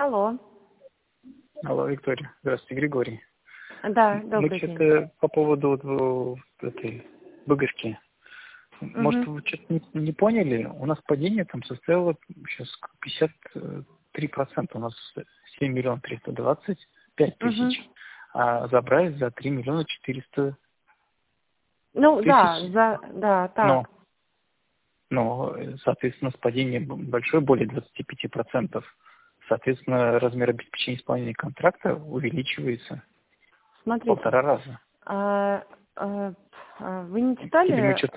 Алло. Алло, Виктория. Здравствуйте, Григорий. Да, Мы добрый день. что-то по поводу этой БГшки. Может, Мгм. вы что-то не поняли? У нас падение там составило сейчас 53%. У нас 7 миллионов 325 Мгм. тысяч. А забрали за 3 миллиона 400 Ну да, тысяч. да, Но, так. соответственно, падение большое, более 25%. Соответственно, размер обеспечения исполнения контракта увеличивается в Смотрите, 1,5 раза. а, а, вы не Или мы читали? что-то...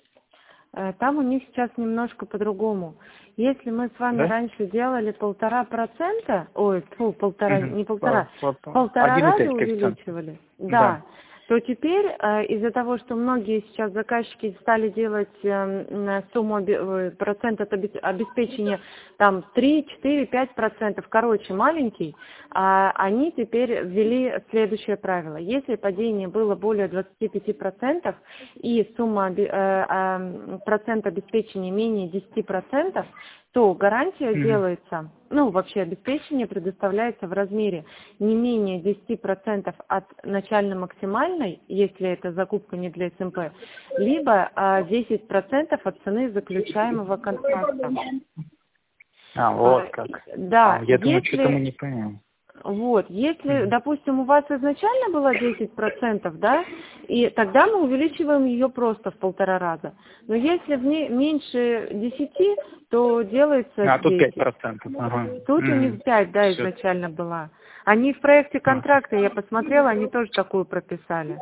Там у них сейчас немножко по-другому. Если мы с вами Да? раньше делали 1,5%, ой, фу, полтора, Мгм. не полтора, полтора раза 1,5 коэффициент. увеличивали, Да. да, то теперь из-за того, что многие сейчас заказчики стали делать сумму процент от обеспечения там 3, 4, 5%, короче, маленький, они теперь ввели следующее правило. Если падение было более 25% и сумма процент обеспечения менее 10%, то гарантия Мгм. делается, ну, вообще обеспечение предоставляется в размере не менее 10% от начально-максимальной, если это закупка не для СМП, либо 10% от цены заключаемого контракта. Вот как. Да, Я думаю, что-то мы если не поняли. если, Мгм. допустим, у вас изначально было 10%, да, и тогда мы увеличиваем ее просто в 1,5 раза. Но если в ней меньше 10, то делается Тут 10. 5%. Ага. Тут у них 5, да, Все. изначально была. Они в проекте контракта, я посмотрела, они тоже такую прописали.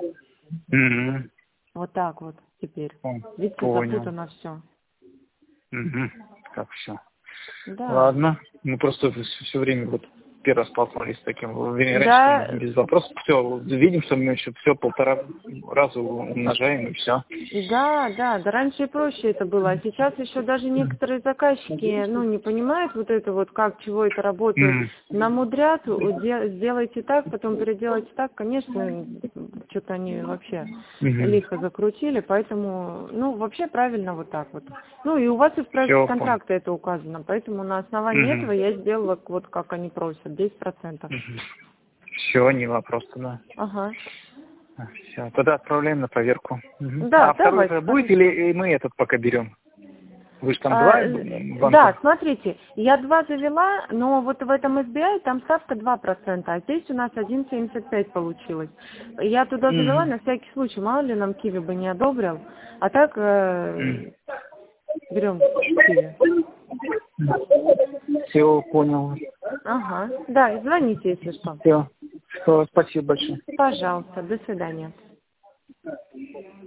Вот так вот теперь. Видите, Понял. запутано все. Мгм. Как все. Да. Ладно. Мы просто все время вот первый раз столкнулись с таким. Вернее, раньше Да, там без вопросов. Все, видим, что мы еще все 1,5 раза умножаем и все. да, да, да, раньше и проще это было, а сейчас еще даже некоторые заказчики, ну, не понимают вот это вот, как, чего это работает, намудрят, сделайте так, потом переделайте так, конечно, что-то они вообще лихо закрутили, поэтому, ну, вообще правильно вот так вот. Ну, и у вас и в проекте Все, понял. контракта это указано, поэтому на основании этого я сделала вот как они просят, 10%. Все, не вопрос тогда. Ага. Все, тогда отправляем на проверку. Да, А второй давайте, же будет хорошо. или мы этот пока берем? Вы же там два Да, банка? смотрите, я 2 завела, но вот в этом SBI там ставка 2%, а здесь у нас 1,75 получилось. Я туда завела на всякий случай, мало ли нам Киви бы не одобрил, а так берем Киви. Все, понял. Ага, да, и звоните, если что. Все, спасибо большое. Пожалуйста, до свидания.